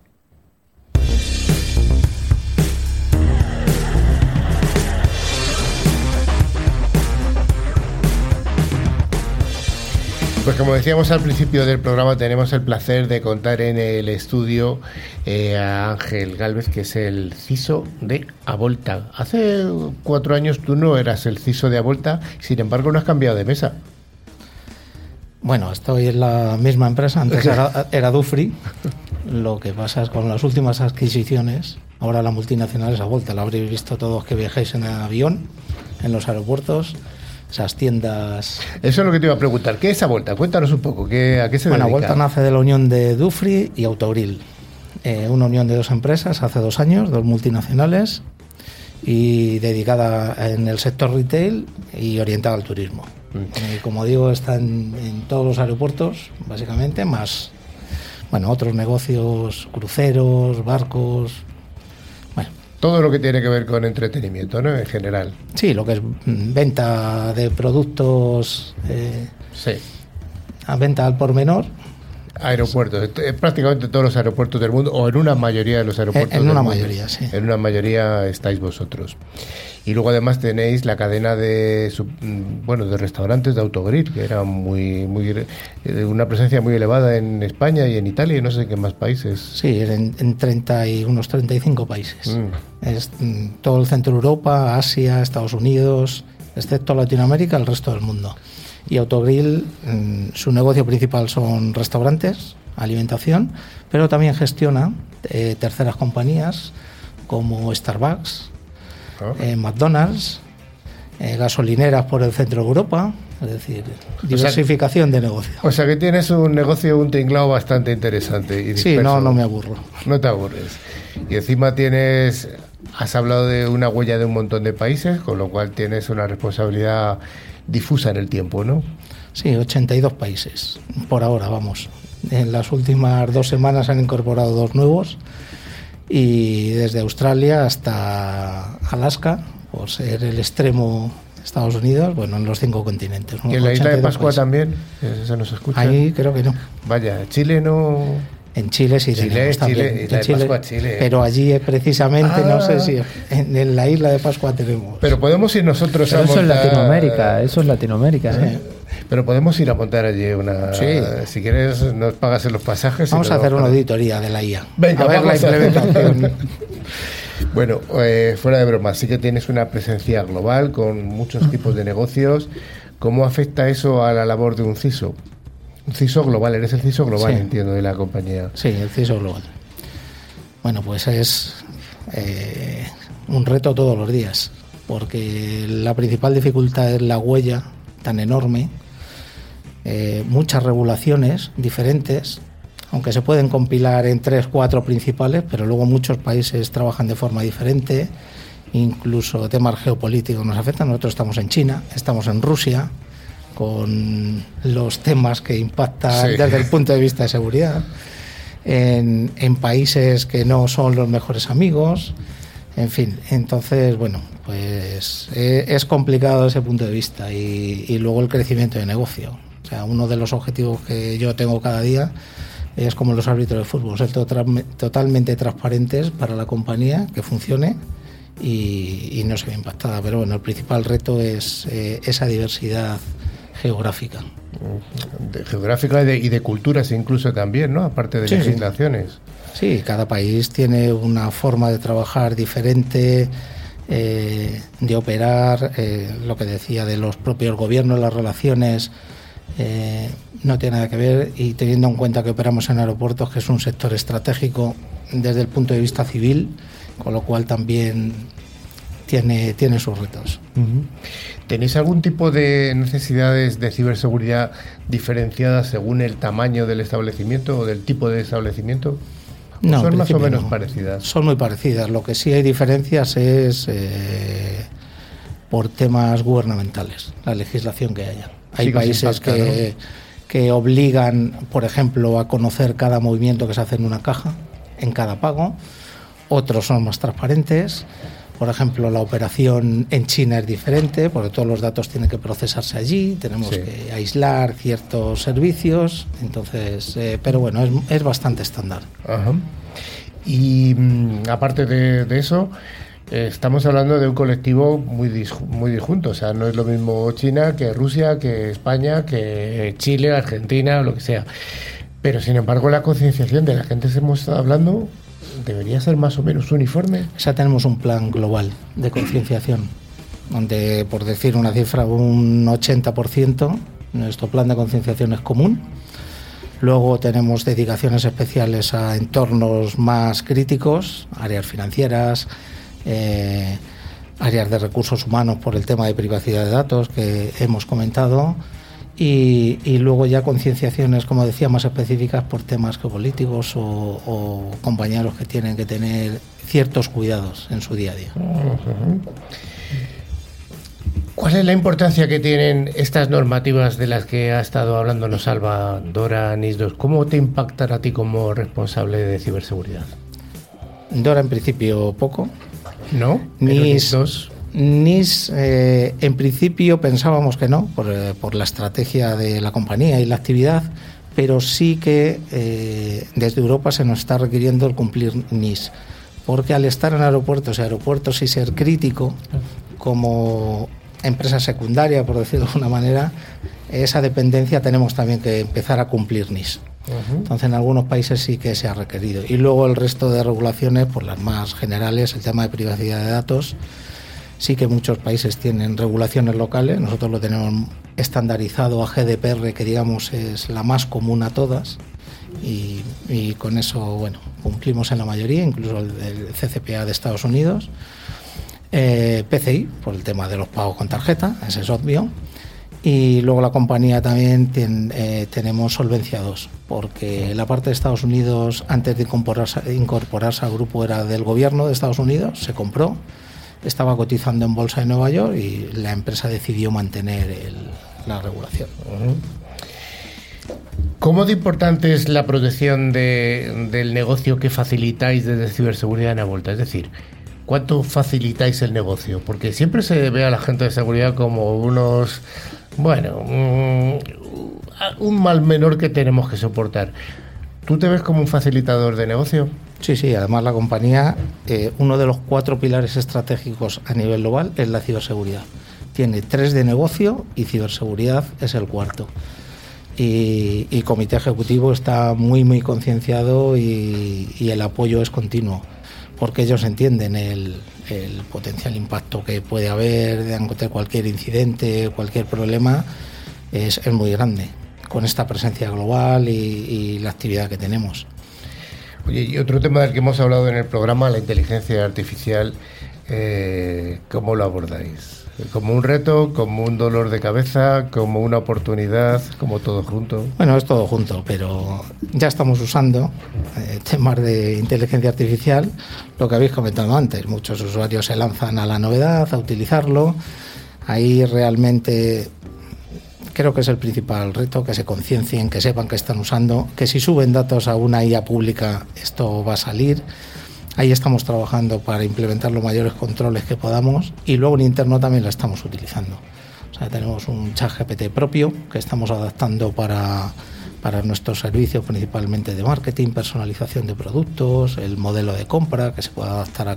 Pues como decíamos al principio del programa, tenemos el placer de contar en el estudio a Ángel Gálvez, que es el CISO de Avolta. Hace 4 años tú no eras el CISO de Avolta, sin embargo no has cambiado de mesa. Bueno, estoy en la misma empresa, antes era Dufry. Lo que pasa es con las últimas adquisiciones, ahora la multinacional es Avolta. Lo habréis visto todos que viajáis en avión, en los aeropuertos. Esas tiendas. Eso es lo que te iba a preguntar. ¿Qué es Avolta? Cuéntanos un poco. ¿A qué se dedica? Avolta nace de la unión de Dufry y Autogrill. Una unión de 2 empresas hace 2 años, 2 multinacionales, y dedicada en el sector retail y orientada al turismo. Como digo, está en todos los aeropuertos, básicamente, más otros negocios, cruceros, barcos. Todo lo que tiene que ver con entretenimiento, ¿no? En general. Sí, lo que es venta de productos, sí, a venta al por menor. Aeropuertos, prácticamente todos los aeropuertos del mundo, o en una mayoría de los aeropuertos del mundo. En una mayoría, sí. En una mayoría estáis vosotros. Y luego además tenéis la cadena de restaurantes de Autogrill, que era una presencia muy elevada en España y en Italia y no sé en qué más países. Sí, en unos 35 países. Es todo el centro de Europa, Asia, Estados Unidos, excepto Latinoamérica, el resto del mundo. Y Autogrill, su negocio principal son restaurantes, alimentación, pero también gestiona terceras compañías como Starbucks, McDonald's, gasolineras por el centro de Europa, es decir, diversificación de negocio. O sea que tienes un negocio, un tinglado bastante interesante y disperso. Sí, no me aburro. No te aburres. Y encima has hablado de una huella de un montón de países, con lo cual tienes una responsabilidad difusa en el tiempo, ¿no? Sí, 82 países, por ahora, vamos. En las últimas 2 semanas han incorporado 2 nuevos, y desde Australia hasta Alaska, por ser el extremo Estados Unidos, bueno, en los 5 continentes. ¿Y en la isla de Pascua también? ¿Eso nos escucha? Ahí creo que no. Vaya, Chile no... En Chile sí tenemos también. Isla de Pascua, Chile. Pero allí precisamente, no sé si en la isla de Pascua tenemos. Pero podemos ir nosotros pero a montar... Eso es Latinoamérica. Sí. Pero podemos ir a montar allí una... Sí. Si quieres, nos pagas en los pasajes. Vamos a hacer una auditoría de la IA. Venga, a ver la implementación. Bueno, fuera de broma, sí que tienes una presencia global con muchos tipos de negocios. ¿Cómo afecta eso a la labor de un CISO? Un CISO global, eres el CISO global, sí. Entiendo, de la compañía. Sí, el CISO global. Bueno, pues es un reto todos los días, porque la principal dificultad es la huella tan enorme, muchas regulaciones diferentes, aunque se pueden compilar en 3-4 principales, pero luego muchos países trabajan de forma diferente, incluso temas geopolíticos nos afectan. Nosotros estamos en China, estamos en Rusia, con los temas que impactan desde el punto de vista de seguridad, en países que no son los mejores amigos, en fin. Entonces, bueno, pues es complicado desde ese punto de vista y luego el crecimiento de negocio. O sea, uno de los objetivos que yo tengo cada día es como los árbitros de fútbol, ser totalmente transparentes para la compañía, que funcione y no se vea impactada. Pero bueno, el principal reto es esa diversidad geográfica. Geográfica y de culturas incluso también, ¿no? Aparte de legislaciones. Sí, cada país tiene una forma de trabajar diferente, de operar, lo que decía de los propios gobiernos, las relaciones, no tiene nada que ver, y teniendo en cuenta que operamos en aeropuertos, que es un sector estratégico desde el punto de vista civil, con lo cual también tiene sus retos. Uh-huh. ¿Tenéis algún tipo de necesidades de ciberseguridad diferenciadas según el tamaño del establecimiento o del tipo de establecimiento? No, ¿Son más o menos parecidas? Son muy parecidas. Lo que sí hay diferencias es por temas gubernamentales, la legislación que haya. Hay países que obligan, por ejemplo, a conocer cada movimiento que se hace en una caja, en cada pago. Otros son más transparentes. Por ejemplo, la operación en China es diferente, porque todos los datos tienen que procesarse allí, tenemos que aislar ciertos servicios, entonces, pero bueno, es bastante estándar. Ajá. Y aparte de eso, estamos hablando de un colectivo muy disjunto, o sea, no es lo mismo China que Rusia, que España, que Chile, Argentina, o lo que sea. Pero, sin embargo, la concienciación de la gente que hemos estado hablando debería ser más o menos uniforme. Ya tenemos un plan global de concienciación, donde, por decir una cifra, un 80%, nuestro plan de concienciación es común. Luego tenemos dedicaciones especiales a entornos más críticos, áreas financieras, áreas de recursos humanos por el tema de privacidad de datos que hemos comentado. Y luego ya concienciaciones, como decía, más específicas por temas geopolíticos o compañeros que tienen que tener ciertos cuidados en su día a día. Uh-huh. ¿Cuál es la importancia que tienen estas normativas de las que ha estado hablándonos Alba, DORA, NIS2? ¿Cómo te impactan a ti como responsable de ciberseguridad? DORA en principio poco. ¿No? NIS2... NIS, en principio pensábamos que no, por la estrategia de la compañía y la actividad, pero sí que desde Europa se nos está requiriendo el cumplir NIS, porque al estar en aeropuertos y ser crítico como empresa secundaria, por decirlo de alguna manera, esa dependencia tenemos también que empezar a cumplir NIS. Uh-huh. Entonces, en algunos países sí que se ha requerido. Y luego el resto de regulaciones, pues las más generales, el tema de privacidad de datos. Sí que muchos países tienen regulaciones locales, nosotros lo tenemos estandarizado a GDPR, que digamos es la más común a todas, y con eso, bueno, cumplimos en la mayoría, incluso el CCPA de Estados Unidos, PCI, por el tema de los pagos con tarjeta, ese es obvio, y luego la compañía también tenemos Solvencia 2, porque la parte de Estados Unidos, antes de incorporarse al grupo, era del gobierno de Estados Unidos, se compró, estaba cotizando en bolsa de Nueva York y la empresa decidió mantener la regulación. ¿Cómo de importante es la protección del negocio que facilitáis desde ciberseguridad en Avolta? Es decir, ¿cuánto facilitáis el negocio? Porque siempre se ve a la gente de seguridad como unos, bueno, un mal menor que tenemos que soportar. ¿Tú te ves como un facilitador de negocio? Sí, además la compañía, uno de los 4 pilares estratégicos a nivel global es la ciberseguridad. Tiene 3 de negocio y ciberseguridad es el 4. Y el comité ejecutivo está muy concienciado y el apoyo es continuo, porque ellos entienden el potencial impacto que puede haber ante cualquier incidente, cualquier problema, es muy grande, con esta presencia global y la actividad que tenemos. Oye, y otro tema del que hemos hablado en el programa, la inteligencia artificial, ¿cómo lo abordáis? ¿Como un reto, como un dolor de cabeza, como una oportunidad, como todo junto? Bueno, es todo junto, pero ya estamos usando temas de inteligencia artificial, lo que habéis comentado antes. Muchos usuarios se lanzan a la novedad, a utilizarlo. Ahí realmente creo que es el principal reto, que se conciencien, que sepan que están usando, que si suben datos a una IA pública esto va a salir. Ahí estamos trabajando para implementar los mayores controles que podamos y luego en interno también la estamos utilizando. O sea, tenemos un ChatGPT propio que estamos adaptando para nuestros servicios, principalmente de marketing, personalización de productos, el modelo de compra que se pueda adaptar a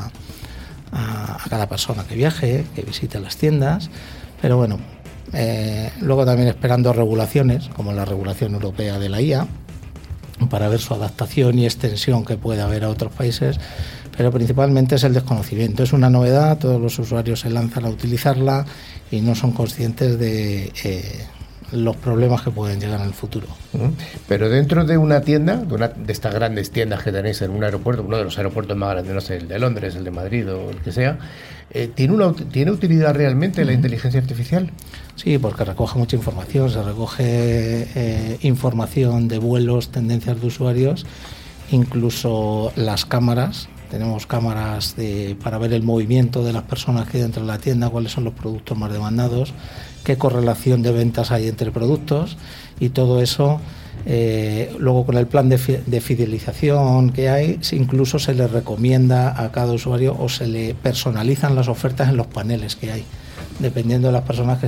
cada persona que viaje, que visite las tiendas. Pero bueno, luego también esperando regulaciones, como la regulación europea de la IA, para ver su adaptación y extensión que puede haber a otros países, pero principalmente es el desconocimiento. Es una novedad, todos los usuarios se lanzan a utilizarla y no son conscientes de los problemas que pueden llegar en el futuro. Pero dentro de una tienda, de estas grandes tiendas que tenéis en un aeropuerto, uno de los aeropuertos más grandes, no sé, el de Londres, el de Madrid o el que sea, ¿tiene utilidad realmente la inteligencia artificial? Sí, porque recoge mucha información, se recoge información de vuelos, tendencias de usuarios, incluso las cámaras. Tenemos cámaras para ver el movimiento de las personas que hay dentro de la tienda, cuáles son los productos más demandados, qué correlación de ventas hay entre productos y todo eso. Luego con el plan de fidelización que hay, incluso se le recomienda a cada usuario o se le personalizan las ofertas en los paneles que hay, dependiendo de las personas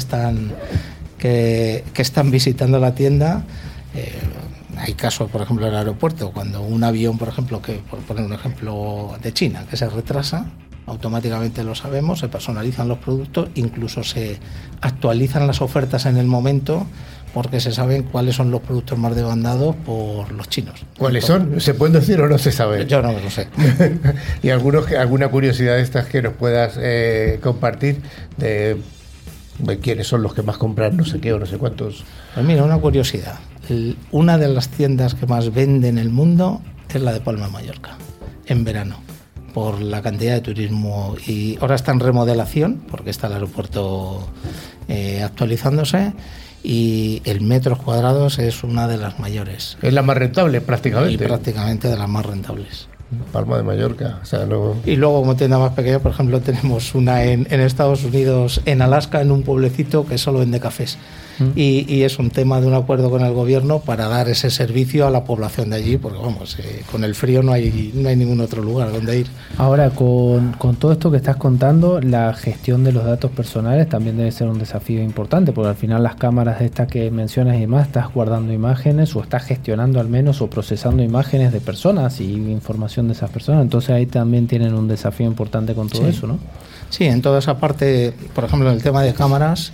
que están visitando la tienda. Hay casos, por ejemplo, en el aeropuerto, cuando un avión, por ejemplo, por poner un ejemplo de China, que se retrasa, automáticamente lo sabemos, se personalizan los productos, incluso se actualizan las ofertas en el momento, porque se saben cuáles son los productos más demandados por los chinos. ¿Cuáles son? ¿Se pueden decir o no se sabe? Yo no lo sé. ¿Y alguna curiosidad de estas que nos puedas compartir de quiénes son los que más compran no sé qué o no sé cuántos? Pues mira, una curiosidad. Una de las tiendas que más vende en el mundo es la de Palma de Mallorca, en verano, por la cantidad de turismo. Y ahora está en remodelación, porque está el aeropuerto actualizándose, y el metros cuadrados es una de las mayores. Es la más rentable prácticamente. Y prácticamente de las más rentables. Palma de Mallorca, o sea, no... Y luego, como tienda más pequeña, por ejemplo, tenemos una en Estados Unidos, en Alaska, en un pueblecito que solo vende cafés. Y es un tema de un acuerdo con el gobierno para dar ese servicio a la población de allí, porque vamos, con el frío no hay ningún otro lugar donde ir. Ahora, con todo esto que estás contando, la gestión de los datos personales también debe ser un desafío importante, porque al final las cámaras estas que mencionas y demás, estás guardando imágenes o estás gestionando al menos o procesando imágenes de personas y información de esas personas, entonces ahí también tienen un desafío importante con todo eso, ¿no? Sí, en toda esa parte, por ejemplo, en el tema de cámaras,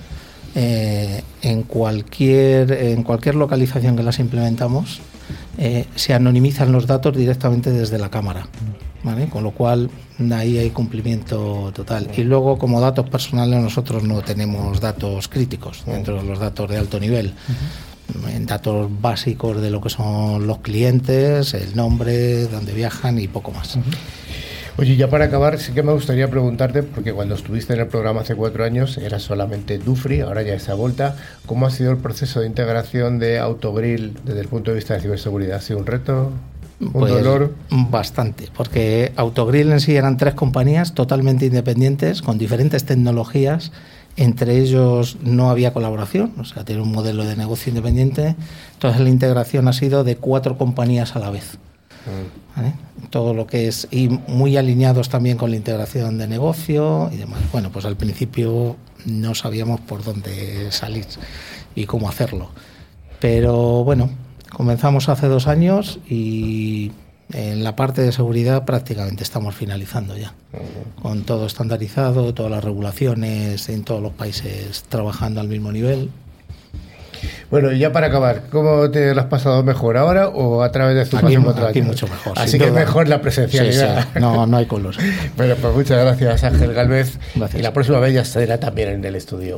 en cualquier localización que las implementamos, se anonimizan los datos directamente desde la cámara, ¿vale? Con lo cual ahí hay cumplimiento total. Y luego, como datos personales, nosotros no tenemos datos críticos dentro de los datos de alto nivel. En datos básicos de lo que son los clientes, el nombre, dónde viajan y poco más. Oye, ya para acabar, sí que me gustaría preguntarte, porque cuando estuviste en el programa hace 4 años era solamente Dufry, ahora ya está vuelta. ¿Cómo ha sido el proceso de integración de Autogrill desde el punto de vista de ciberseguridad? ¿Ha sido un reto? ¿Un dolor? Bastante, porque Autogrill en sí eran 3 compañías totalmente independientes, con diferentes tecnologías. Entre ellos no había colaboración, o sea, tiene un modelo de negocio independiente. Entonces la integración ha sido de 4 compañías a la vez. ¿vale? Todo lo que es, y muy alineados también con la integración de negocio y demás. Bueno, pues al principio no sabíamos por dónde salir y cómo hacerlo. Pero bueno, comenzamos hace 2 años y en la parte de seguridad prácticamente estamos finalizando ya. Con todo estandarizado, todas las regulaciones en todos los países trabajando al mismo nivel. Bueno, y ya para acabar, ¿cómo te lo has pasado mejor ahora o a través de tu Aquí mucho mejor. Así que es mejor la presencialidad. Sí. No hay color. Bueno, pues muchas gracias, Ángel Gálvez. Gracias. Y la próxima vez ya será también en el estudio.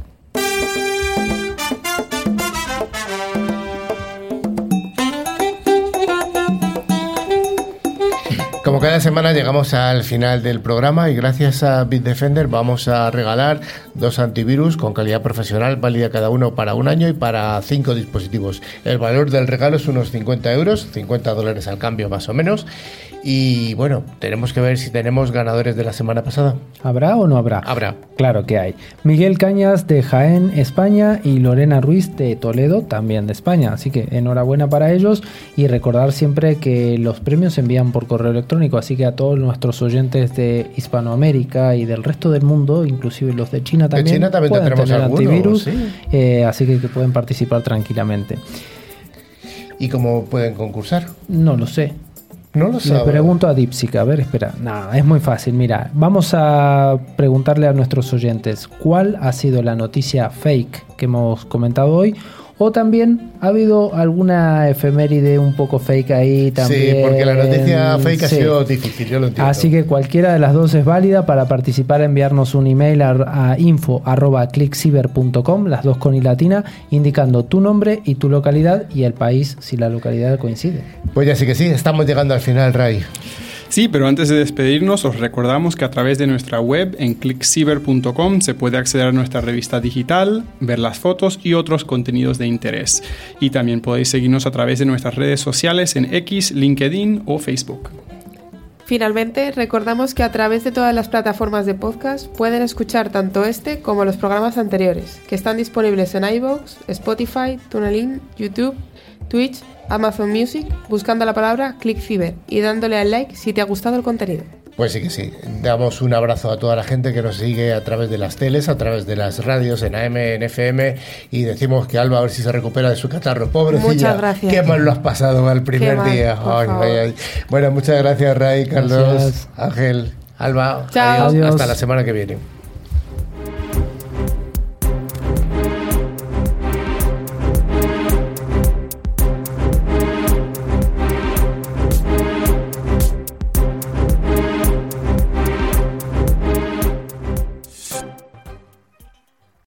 Como cada semana llegamos al final del programa y gracias a Bitdefender vamos a regalar 2 antivirus con calidad profesional, válida cada uno para 1 año y para 5 dispositivos. El valor del regalo es unos 50 euros, $50 al cambio más o menos. Y bueno, tenemos que ver si tenemos ganadores de la semana pasada. ¿Habrá o no habrá? Habrá. Claro que hay. Miguel Cañas de Jaén, España, y Lorena Ruiz de Toledo, también de España. Así que enhorabuena para ellos y recordar siempre que los premios se envían por correo electrónico. Así que a todos nuestros oyentes de Hispanoamérica y del resto del mundo, inclusive los de China también, de China también pueden tendremos tener algunos, antivirus. sí. Así que pueden participar tranquilamente. ¿Y cómo pueden concursar? No lo sé. No lo Le sabe. pregunto a Dipsica, a ver, espera. No, es muy fácil. Mira, vamos a preguntarle a nuestros oyentes cuál ha sido la noticia fake que hemos comentado hoy. O también ha habido alguna efeméride un poco fake ahí también. Sí, porque la noticia fake ha Sí. sido difícil, yo lo entiendo. Así que cualquiera de las dos es válida. Para participar, enviarnos un email a info@clickciber.com, las dos con i latina, indicando tu nombre y tu localidad y el país si la localidad coincide. Pues ya sí que sí, estamos llegando al final, Ray. Sí, pero antes de despedirnos os recordamos que a través de nuestra web en clickciber.com se puede acceder a nuestra revista digital, ver las fotos y otros contenidos de interés. Y también podéis seguirnos a través de nuestras redes sociales en X, LinkedIn o Facebook. Finalmente, recordamos que a través de todas las plataformas de podcast pueden escuchar tanto este como los programas anteriores, que están disponibles en iVoox, Spotify, TuneIn, YouTube, Twitch, Amazon Music, buscando la palabra ClickCiber y dándole al like si te ha gustado el contenido. Pues sí que sí. Damos un abrazo a toda la gente que nos sigue a través de las teles, a través de las radios, en AM, en FM, y decimos que Alba a ver si se recupera de su catarro. Pobrecilla. Muchas gracias. Qué mal lo has pasado al primer Qué mal, día. por favor. Bueno, muchas gracias, Ray, Carlos, Gracias. Ángel, Alba. Chao. Adiós. Adiós. Hasta la semana que viene.